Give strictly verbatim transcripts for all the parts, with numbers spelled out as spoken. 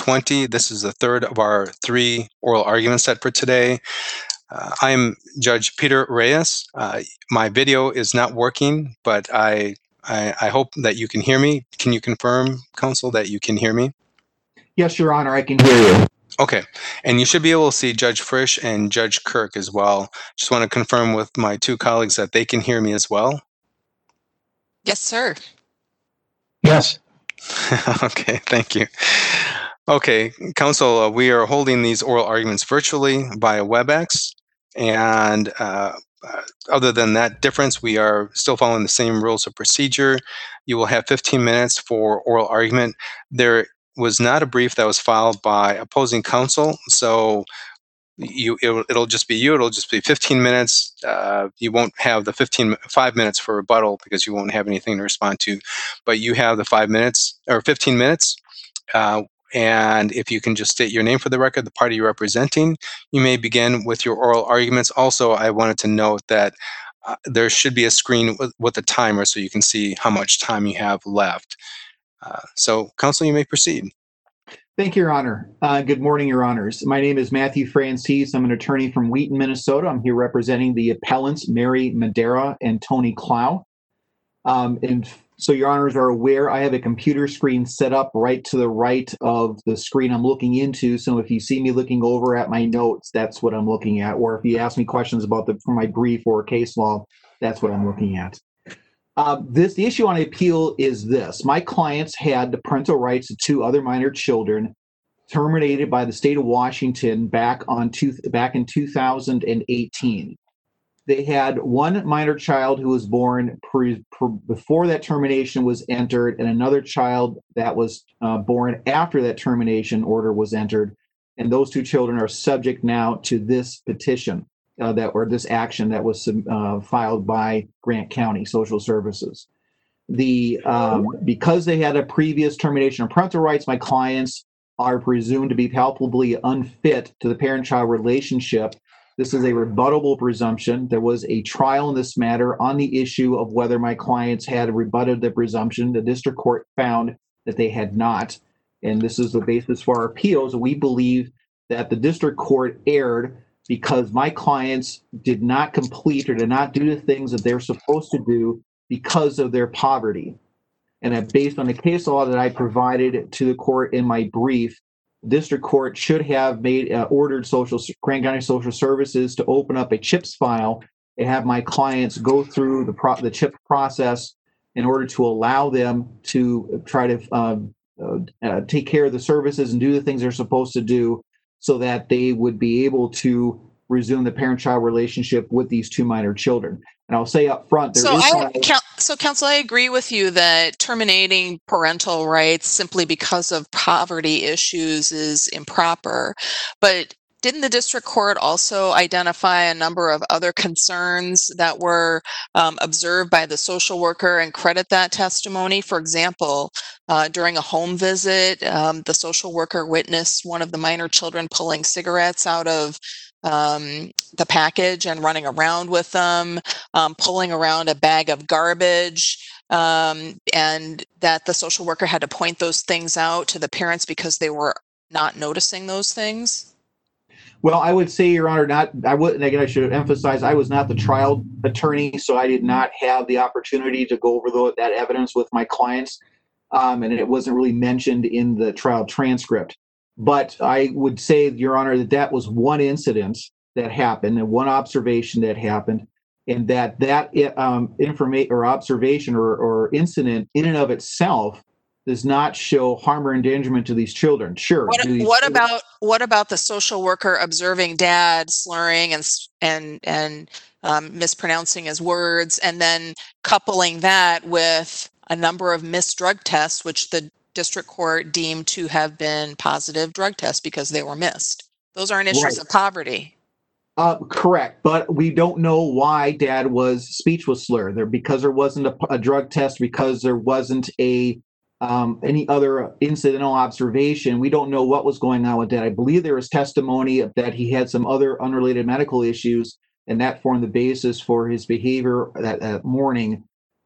twenty. This is the third of our three oral arguments set for today. Uh, I am Judge Peter Reyes. Uh, my video is not working, but I, I I hope that you can hear me. Can you confirm, counsel, that you can hear me? Yes, Your Honor, I can hear you. Okay, and you should be able to see Judge Frisch and Judge Kirk as well. Just want to confirm with my two colleagues that they can hear me as well. Yes, sir. Yes. Okay, thank you. Okay, counsel, uh, we are holding these oral arguments virtually via WebEx, and uh, uh, other than that difference, we are still following the same rules of procedure. You will have fifteen minutes for oral argument. There was not a brief that was filed by opposing counsel, so you it'll, it'll just be you. It'll just be fifteen minutes. Uh, you won't have the fifteen five minutes for rebuttal because you won't have anything to respond to, but you have the five minutes or fifteen minutes. Uh, and if you can just state your name for the record, the party you're representing, you may begin with your oral arguments. Also, I wanted to note that uh, there should be a screen with, with a timer so you can see how much time you have left. Uh, so, counsel, you may proceed. Thank you, Your Honor. Uh, good morning, Your Honors. My name is Matthew Francis. I'm an attorney from Wheaton, Minnesota. I'm here representing the appellants, Mary Madera and Tony Clow. Um, and so Your Honors are aware, I have a computer screen set up right to the right of the screen I'm looking into. So if you see me looking over at my notes, that's what I'm looking at. Or if you ask me questions about the for my brief or case law, that's what I'm looking at. Uh, this the issue on appeal is this. My clients had the parental rights to two other minor children terminated by the state of Washington back on two, back in two thousand eighteen. They had one minor child who was born pre, pre, before that termination was entered, and another child that was uh, born after that termination order was entered. And those two children are subject now to this petition uh, that or this action that was uh, filed by Grant County Social Services. The um, because they had a previous termination of parental rights, my clients are presumed to be palpably unfit to the parent-child relationship. This is a rebuttable presumption. There was a trial in this matter on the issue of whether my clients had rebutted the presumption. The district court found that they had not, and this is the basis for our appeals. We believe that the district court erred because my clients did not complete or did not do the things that they're supposed to do because of their poverty. And that based on the case law that I provided to the court in my brief, district court should have made uh, ordered social Grant County Social Services to open up a CHIPS file and have my clients go through the pro- the CHIPS process in order to allow them to try to um, uh, uh, take care of the services and do the things they're supposed to do, so that they would be able to resume the parent-child relationship with these two minor children. And I'll say up front, there so is I, no... So, counsel, I agree with you that terminating parental rights simply because of poverty issues is improper. But didn't the district court also identify a number of other concerns that were um, observed by the social worker and credit that testimony? For example, uh, during a home visit, um, the social worker witnessed one of the minor children pulling cigarettes out of um, the package and running around with them, um, pulling around a bag of garbage, um, and that the social worker had to point those things out to the parents because they were not noticing those things? Well, I would say, Your Honor, not. I would again. I should emphasize, I was not the trial attorney, so I did not have the opportunity to go over the, that evidence with my clients, um, and it wasn't really mentioned in the trial transcript. But I would say, Your Honor, that that was one incident that happened and one observation that happened, and that that um, information or observation or, or incident in and of itself does not show harm or endangerment to these children. Sure. What, these what children, about what about the social worker observing dad slurring and and and um, mispronouncing his words, and then coupling that with a number of missed drug tests, which the district court deemed to have been positive drug tests because they were missed? Those aren't issues right. of poverty. Uh, correct, but we don't know why dad was speech was slurred there, because there wasn't a, a drug test, because there wasn't a um, any other incidental observation. We don't know what was going on with dad. I believe there was testimony that he had some other unrelated medical issues, and that formed the basis for his behavior that, that morning.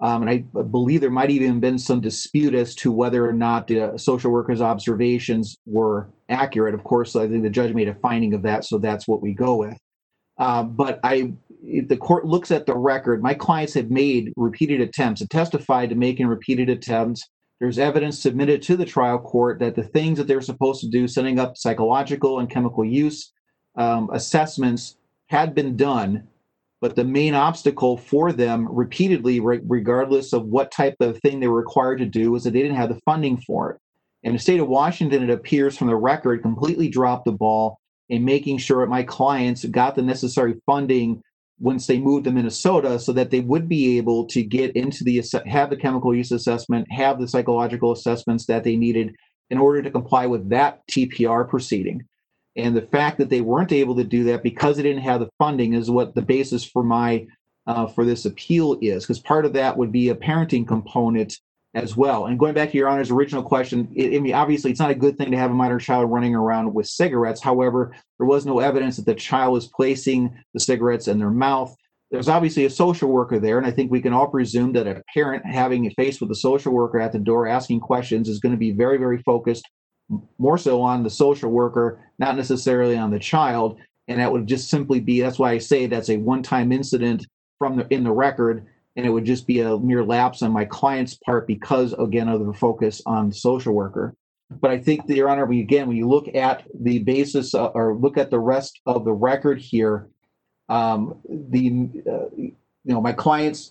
Um, and I believe there might even been some dispute as to whether or not the social worker's observations were accurate. Of course, I think the judge made a finding of that, so that's what we go with. Uh, but I, if the court looks at the record, my clients have made repeated attempts and testified to making repeated attempts. There's evidence submitted to the trial court that the things that they're supposed to do, setting up psychological and chemical use um, assessments, had been done. But the main obstacle for them repeatedly, re- regardless of what type of thing they were required to do, was that they didn't have the funding for it. And the state of Washington, it appears from the record, completely dropped the ball in making sure that my clients got the necessary funding once they moved to Minnesota so that they would be able to get into the, have the chemical use assessment, have the psychological assessments that they needed in order to comply with that T P R proceeding. And the fact that they weren't able to do that because they didn't have the funding is what the basis for my uh, for this appeal is, because part of that would be a parenting component as well. And going back to Your Honor's original question, it, I mean, obviously it's not a good thing to have a minor child running around with cigarettes. However, there was no evidence that the child was placing the cigarettes in their mouth. There's obviously a social worker there, and I think we can all presume that a parent having a face with a social worker at the door asking questions is going to be very, very focused, more so on the social worker, not necessarily on the child. And that would just simply be, that's why I say that's a one-time incident from the in the record, and it would just be a mere lapse on my client's part because, again, of the focus on the social worker. But I think that, Your Honor, we, again, when you look at the basis uh, or look at the rest of the record here, um, the uh, you know my clients,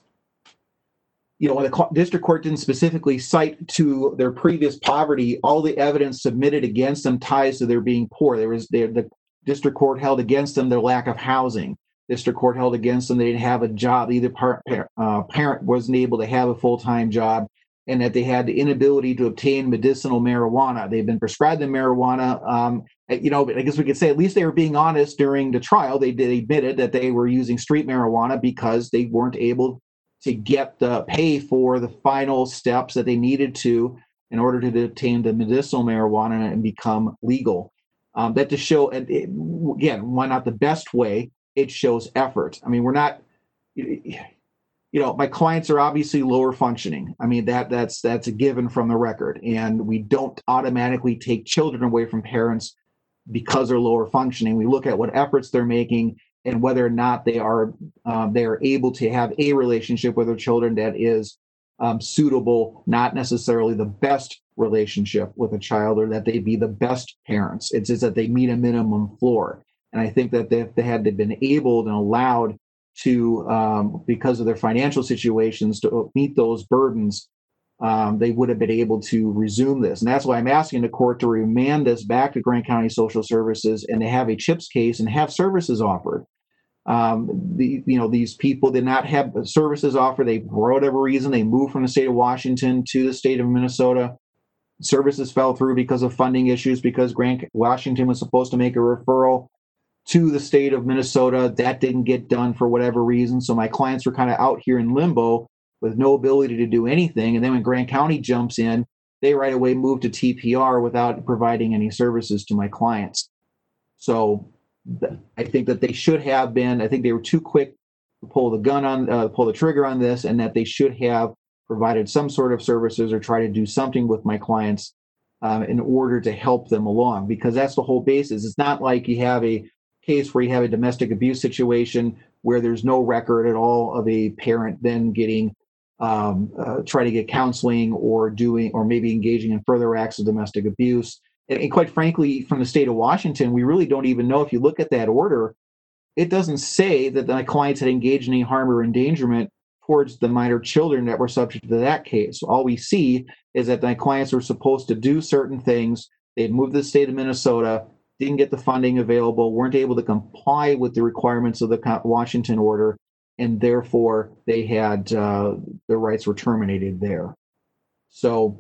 you know, when the district court didn't specifically cite to their previous poverty, all the evidence submitted against them ties to their being poor. There was there, the district court held against them their lack of housing. District court held against them they didn't have a job. Either part, uh, parent wasn't able to have a full-time job, and that they had the inability to obtain medicinal marijuana. They've been prescribed the marijuana. Um, you know, I guess we could say at least they were being honest during the trial. They did admitted that they were using street marijuana because they weren't able to get the pay for the final steps that they needed to in order to obtain the medicinal marijuana and become legal. Um, that to show, and it, again, why not the best way? It shows effort. I mean, we're not, you know, my clients are obviously lower functioning. I mean, that that's that's a given from the record, and we don't automatically take children away from parents because they're lower functioning. We look at what efforts they're making and whether or not they are um, they are able to have a relationship with their children that is um, suitable, not necessarily the best relationship with a child, or that they be the best parents. It's just that they meet a minimum floor. And I think that if they had been able and allowed to, um, because of their financial situations, to meet those burdens, um, they would have been able to resume this. And that's why I'm asking the court to remand this back to Grant County Social Services and to have a CHIPS case and have services offered. Um, the, you know, these people did not have services offered. They, for whatever reason, they moved from the state of Washington to the state of Minnesota. Services fell through because of funding issues, because Grant Washington was supposed to make a referral to the state of Minnesota. That didn't get done for whatever reason. So my clients were kind of out here in limbo with no ability to do anything. And then when Grant County jumps in, they right away move to T P R without providing any services to my clients. So th- I think that they should have been, I think they were too quick to pull the gun on, uh, pull the trigger on this, and that they should have provided some sort of services or try to do something with my clients um, in order to help them along, because that's the whole basis. It's not like you have a case where you have a domestic abuse situation where there's no record at all of a parent then getting um, uh, try to get counseling or doing or maybe engaging in further acts of domestic abuse. And, and quite frankly, from the state of Washington, we really don't even know. If you look at that order, it doesn't say that my clients had engaged in any harm or endangerment towards the minor children that were subject to that case. All we see is that my clients were supposed to do certain things. They'd moved to the state of Minnesota, didn't get the funding available, weren't able to comply with the requirements of the Washington order, and therefore they had uh, their rights were terminated there. So,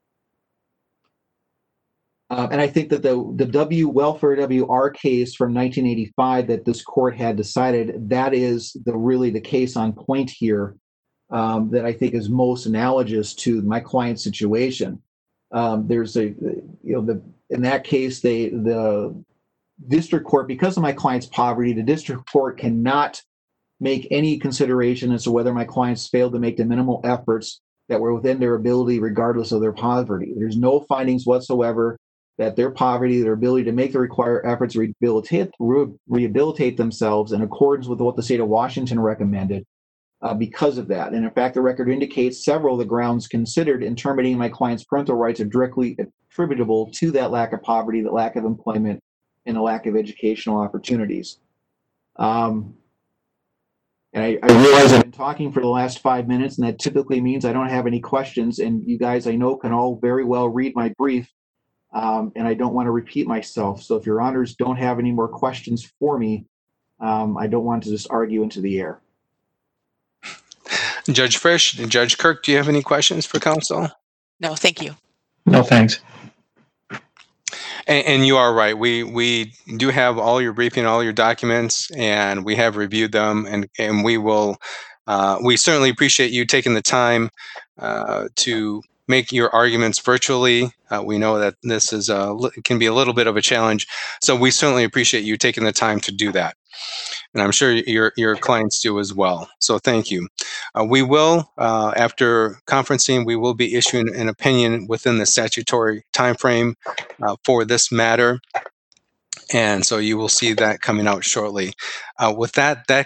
uh, and I think that the the W Welfare W R case from nineteen eighty-five that this court had decided, that is the really the case on point here um, that I think is most analogous to my client's situation. Um, there's a, you know, the in that case, they the district court, because of my client's poverty, the district court cannot make any consideration as to whether my clients failed to make the minimal efforts that were within their ability regardless of their poverty. There's no findings whatsoever that their poverty, their ability to make the required efforts to rehabilitate, re- rehabilitate themselves in accordance with what the state of Washington recommended uh, because of that. And in fact, the record indicates several of the grounds considered in terminating my client's parental rights are directly attributable to that lack of poverty, the lack of employment, and the lack of educational opportunities. Um, and I, I realize I've been talking for the last five minutes, and that typically means I don't have any questions. And you guys, I know, can all very well read my brief, um, and I don't want to repeat myself. So if your honors don't have any more questions for me, um, I don't want to just argue into the air. Judge Frisch, Judge Kirk, do you have any questions for counsel? No, thank you. No, thanks. And, and you are right. We we do have all your briefing, all your documents, and we have reviewed them. And and we will. Uh, we certainly appreciate you taking the time uh, to make your arguments virtually. Uh, we know that this is a can be a little bit of a challenge, so we certainly appreciate you taking the time to do that. And I'm sure your your clients do as well. So thank you. Uh, we will, uh, after conferencing, we will be issuing an opinion within the statutory timeframe uh, for this matter. And so you will see that coming out shortly. Uh, with that, that